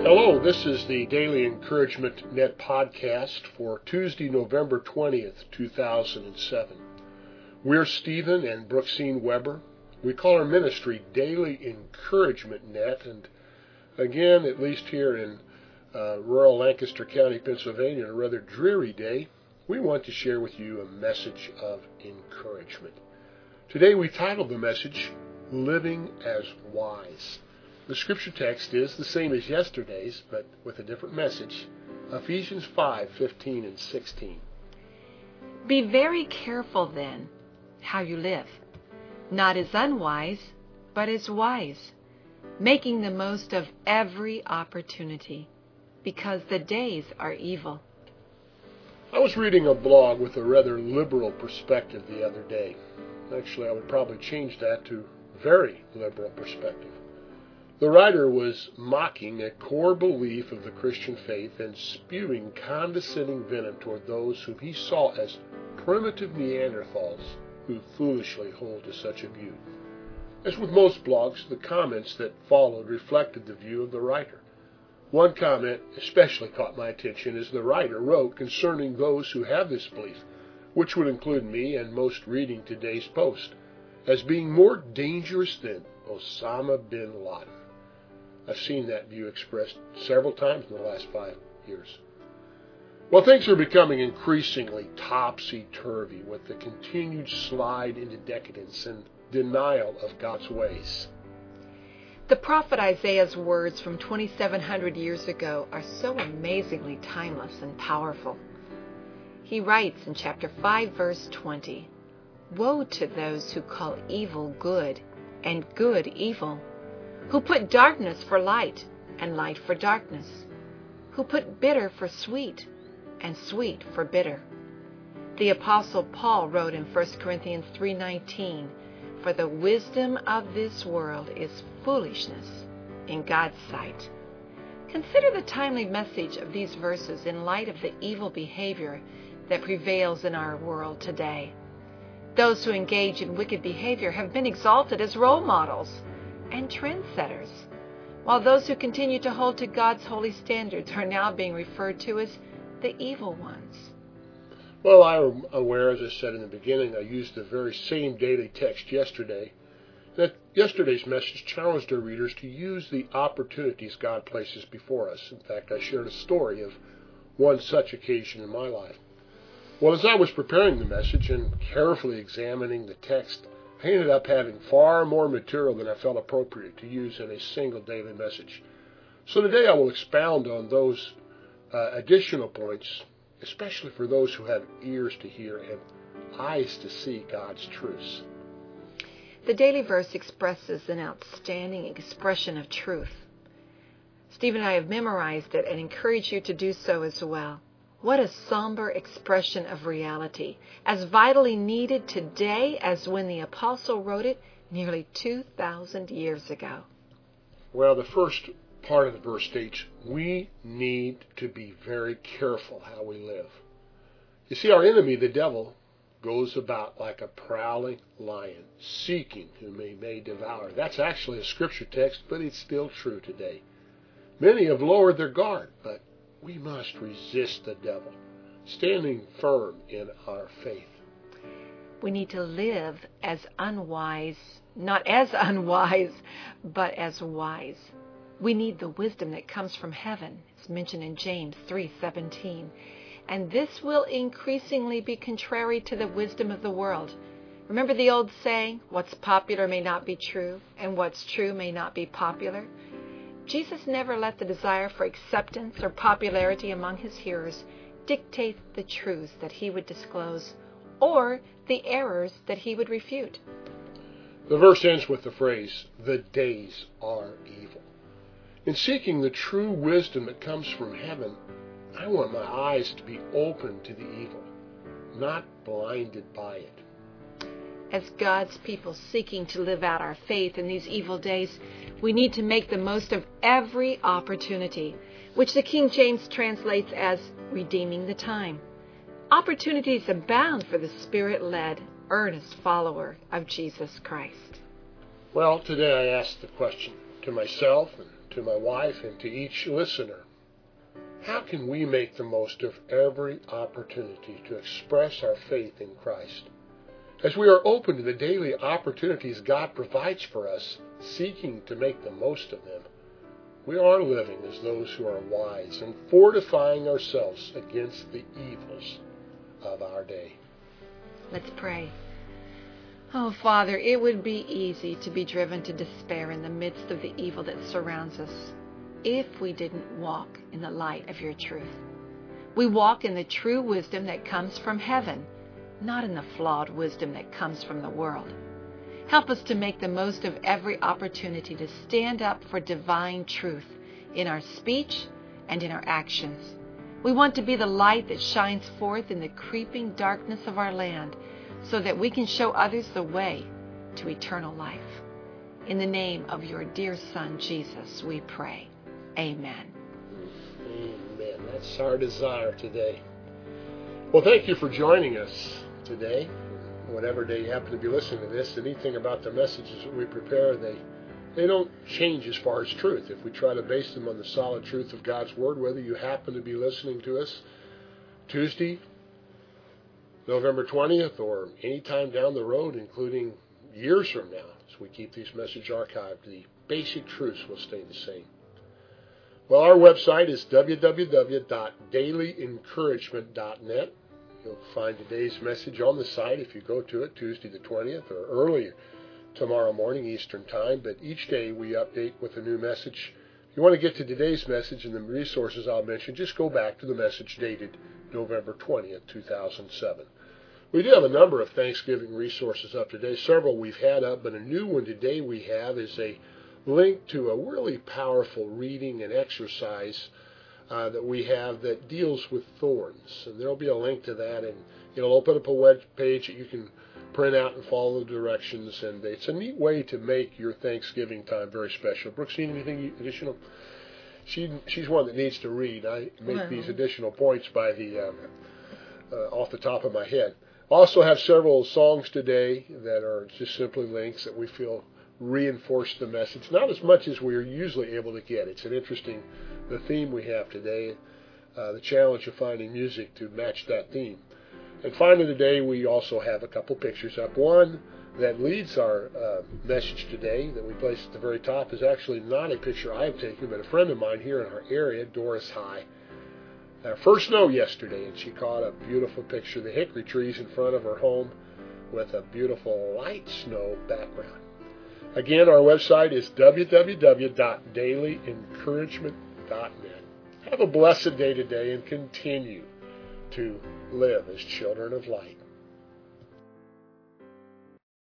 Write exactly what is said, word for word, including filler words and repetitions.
Hello, this is the Daily Encouragement Net podcast for Tuesday, November twentieth, two thousand seven. We're Stephen and Brooksine Weber. We call our ministry Daily Encouragement Net, and again, at least here in uh, rural Lancaster County, Pennsylvania, on a rather dreary day, we want to share with you a message of encouragement. Today we titled the message, Living as Wise. The scripture text is the same as yesterday's, but with a different message. Ephesians five, fifteen and sixteen. Be very careful then how you live, not as unwise, but as wise, making the most of every opportunity, because the days are evil. I was reading a blog with a rather liberal perspective the other day. Actually, I would probably change that to very liberal perspective. The writer was mocking a core belief of the Christian faith and spewing condescending venom toward those whom he saw as primitive Neanderthals who foolishly hold to such a view. As with most blogs, the comments that followed reflected the view of the writer. One comment especially caught my attention as the writer wrote concerning those who have this belief, which would include me and most reading today's post, as being more dangerous than Osama bin Laden. I've seen that view expressed several times in the last five years. Well, things are becoming increasingly topsy-turvy with the continued slide into decadence and denial of God's ways. The prophet Isaiah's words from twenty-seven hundred years ago are so amazingly timeless and powerful. He writes in chapter five, verse twenty, "Woe to those who call evil good and good evil, who put darkness for light and light for darkness, who put bitter for sweet and sweet for bitter." The Apostle Paul wrote in First Corinthians three nineteen, "For the wisdom of this world is foolishness in God's sight." Consider the timely message of these verses in light of the evil behavior that prevails in our world today. Those who engage in wicked behavior have been exalted as role models and trendsetters, while those who continue to hold to God's holy standards are now being referred to as the evil ones. Well, I'm aware, as I said in the beginning, I used the very same daily text yesterday. That yesterday's message challenged our readers to use the opportunities God places before us. In fact, I shared a story of one such occasion in my life. Well, as I was preparing the message and carefully examining the text, I ended up having far more material than I felt appropriate to use in a single daily message. So today I will expound on those uh, additional points, especially for those who have ears to hear and eyes to see God's truths. The daily verse expresses an outstanding expression of truth. Steve and I have memorized it and encourage you to do so as well. What a somber expression of reality, as vitally needed today as when the apostle wrote it nearly two thousand years ago. Well, the first part of the verse states, we need to be very careful how we live. You see, our enemy, the devil, goes about like a prowling lion, seeking whom he may devour. That's actually a scripture text, but it's still true today. Many have lowered their guard, but we must resist the devil, standing firm in our faith. We need to live as unwise, not as unwise, but as wise. We need the wisdom that comes from heaven. It's mentioned in James three seventeen. And this will increasingly be contrary to the wisdom of the world. Remember the old saying, what's popular may not be true, and what's true may not be popular? Jesus never let the desire for acceptance or popularity among his hearers dictate the truths that he would disclose or the errors that he would refute. The verse ends with the phrase, the days are evil. In seeking the true wisdom that comes from heaven, I want my eyes to be open to the evil, not blinded by it. As God's people seeking to live out our faith in these evil days, we need to make the most of every opportunity, which the King James translates as redeeming the time. Opportunities abound for the Spirit-led, earnest follower of Jesus Christ. Well, today I ask the question to myself and to my wife, and to each listener. How can we make the most of every opportunity to express our faith in Christ? As we are open to the daily opportunities God provides for us, seeking to make the most of them, we are living as those who are wise and fortifying ourselves against the evils of our day. Let's pray. Oh, Father, it would be easy to be driven to despair in the midst of the evil that surrounds us if we didn't walk in the light of your truth. We walk in the true wisdom that comes from heaven, not in the flawed wisdom that comes from the world. Help us to make the most of every opportunity to stand up for divine truth in our speech and in our actions. We want to be the light that shines forth in the creeping darkness of our land so that we can show others the way to eternal life. In the name of your dear Son, Jesus, we pray. Amen. Amen. That's our desire today. Well, thank you for joining us today. Whatever day you happen to be listening to this, anything about the messages that we prepare, they they don't change as far as truth. If we try to base them on the solid truth of God's Word, whether you happen to be listening to us Tuesday, November twentieth, or any time down the road, including years from now, as we keep these messages archived, the basic truths will stay the same. Well, our website is w w w dot daily encouragement dot net. You'll find today's message on the site if you go to it Tuesday the twentieth or early tomorrow morning Eastern Time. But each day we update with a new message. If you want to get to today's message and the resources I'll mention, just go back to the message dated November twentieth, two thousand seven. We do have a number of Thanksgiving resources up today. Several we've had up, but a new one today we have is a link to a really powerful reading and exercise Uh, that we have that deals with thorns. And there will be a link to that, and it'll open up a web page that you can print out and follow the directions. And it's a neat way to make your Thanksgiving time very special. Brooke, seen anything additional? She she's one that needs to read. I make well. these additional points by the um, uh, off the top of my head. Also have several songs today that are just simply links that we feel reinforce the message, not as much as we're usually able to get. It's an interesting, the theme we have today, uh, the challenge of finding music to match that theme. And finally today we also have a couple pictures up. One that leads our uh, message today that we placed at the very top is actually not a picture I've taken, but a friend of mine here in our area, Doris High. Uh, first snow yesterday, and she caught a beautiful picture of the hickory trees in front of her home with a beautiful light snow background. Again, our website is w w w dot daily encouragement dot net. Have a blessed day today and continue to live as children of light.